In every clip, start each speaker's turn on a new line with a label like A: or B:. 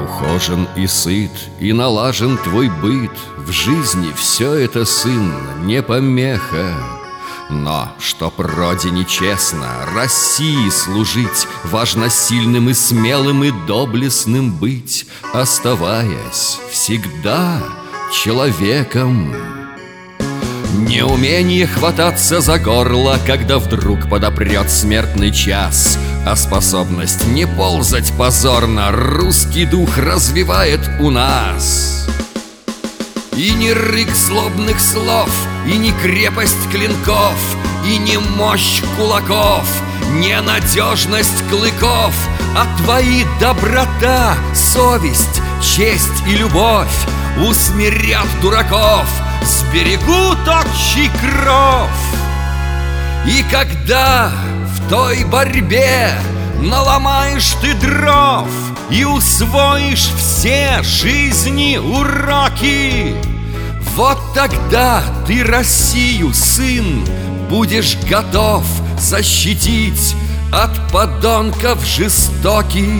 A: Ухожен и сыт, и налажен твой быт. В жизни все это, сын, не помеха. Но, чтоб родине честно, России служить, важно сильным и смелым и доблестным быть, оставаясь всегда человеком. Неумение хвататься за горло, когда вдруг подопрет смертный час, а способность не ползать позорно русский дух развивает у нас. И не рык злобных слов, и не крепость клинков, и не мощь кулаков, не надежность клыков, а твои доброта, совесть, честь и любовь усмирят дураков, сберегут отчий кров. И когда в той борьбе наломаешь ты дров и усвоишь все жизни уроки, вот тогда ты Россию, сын, будешь готов защитить от подонков жестоких.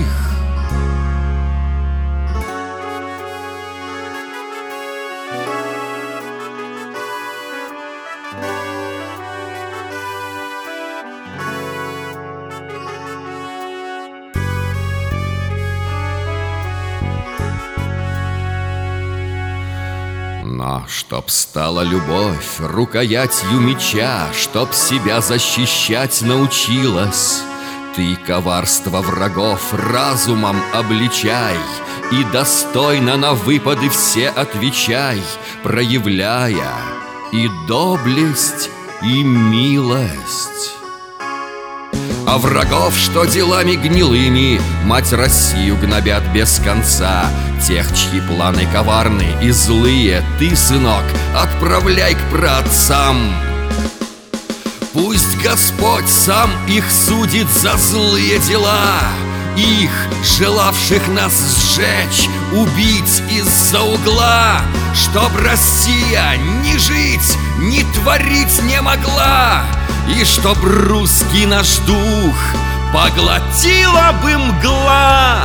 A: Но чтоб стала любовь рукоятью меча, чтоб себя защищать научилась, ты коварство врагов разумом обличай и достойно на выпады все отвечай, проявляя и доблесть, и милость. А врагов, что делами гнилыми мать Россию гнобят без конца, тех, чьи планы коварны и злые, ты, сынок, отправляй к праотцам. Пусть Господь сам их судит за злые дела, их, желавших нас сжечь, убить из-за угла, чтоб Россия ни жить, ни творить не могла, и чтоб русский наш дух поглотила бы мгла.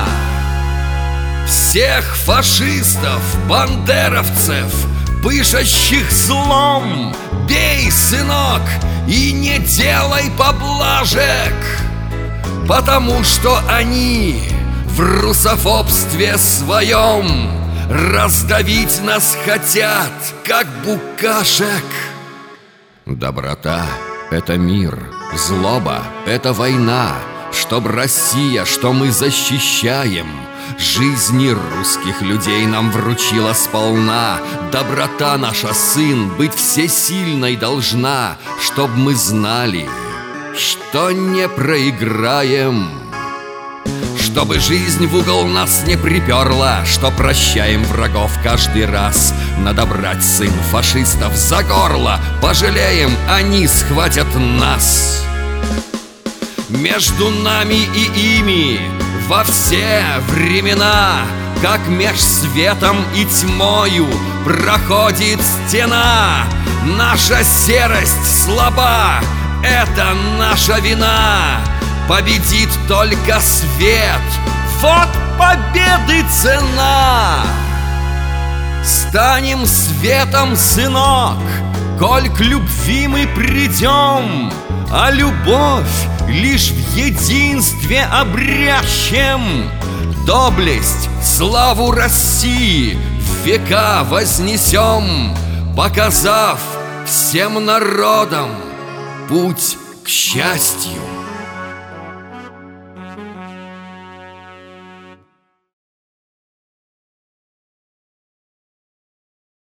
A: Всех фашистов, бандеровцев, пышащих злом, бей, сынок, и не делай поблажек, потому что они в русофобстве своем раздавить нас хотят, как букашек. Доброта — это мир, злоба — это война. Чтоб Россия, что мы защищаем, жизни русских людей нам вручила сполна. Доброта наша, сын, быть всесильной должна, чтоб мы знали, что не проиграем. Чтобы жизнь в угол нас не приперла, что прощаем врагов каждый раз. Надо брать, сын, фашистов за горло, пожалеем, они схватят нас. Между нами и ими во все времена, как меж светом и тьмою, проходит стена. Наша серость слаба, это наша вина. Победит только свет, вот победы цена. Станем светом, сынок, коль к любви мы придем, а любовь лишь в единстве обрящем. Доблесть, славу России в века вознесем, показав всем народам путь к счастью.